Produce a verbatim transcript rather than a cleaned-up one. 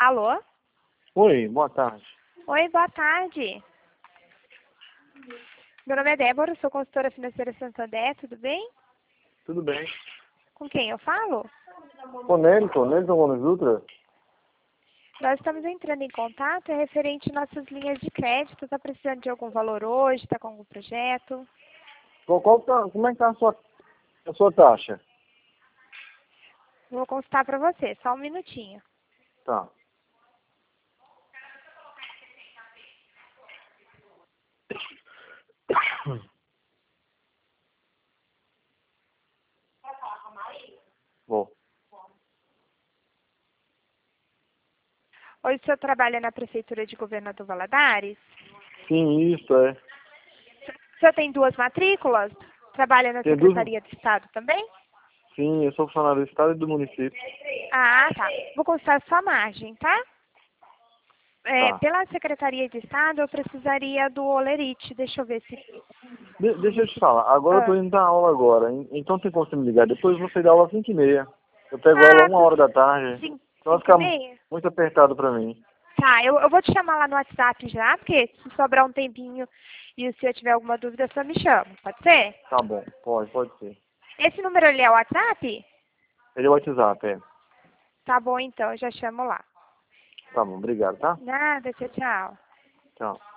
Alô? Oi, boa tarde. Oi, boa tarde. Meu nome é Débora, sou consultora financeira Santander, tudo bem? Tudo bem. Com quem eu falo? Ô, Nélito, Nélito Gomes Dutra? Nós estamos entrando em contato, é referente às nossas linhas de crédito. Está precisando de algum valor hoje? Está com algum projeto? Qual, qual tá, como é que tá a sua, a sua taxa? Vou consultar para você, só um minutinho. Tá. Vou. Hoje o senhor trabalha na Prefeitura de Governador Valadares? Sim, isso é. O senhor tem duas matrículas? Trabalha na Tem duas... Secretaria de Estado também? Sim, eu sou funcionário do Estado e do município. Ah, tá. Vou consultar sua margem, tá? É, Tá. pela Secretaria de Estado, eu precisaria do Olerite. Deixa eu ver se... De, deixa eu te falar, agora eu tô Ah, indo dar aula agora, en- então tem como você me ligar. Depois você dá aula às cinco e meia. Eu pego aula ah uma tudo hora da tarde. cinco, Então vai cinco e ficar meia? muito apertado pra mim. Tá, eu, eu vou te chamar lá no WhatsApp já, porque se sobrar um tempinho e se eu tiver alguma dúvida, só me chama. Pode ser? Tá bom, pode, pode ser. Esse número ali é o WhatsApp? Ele é o WhatsApp, é. Tá bom, então, eu já chamo lá. Tá bom, obrigado, tá? Nada, tchau, tchau. Tchau.